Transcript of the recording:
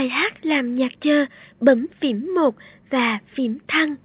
bài hát làm nhạc chờ, bấm phím 1 và phím thăng.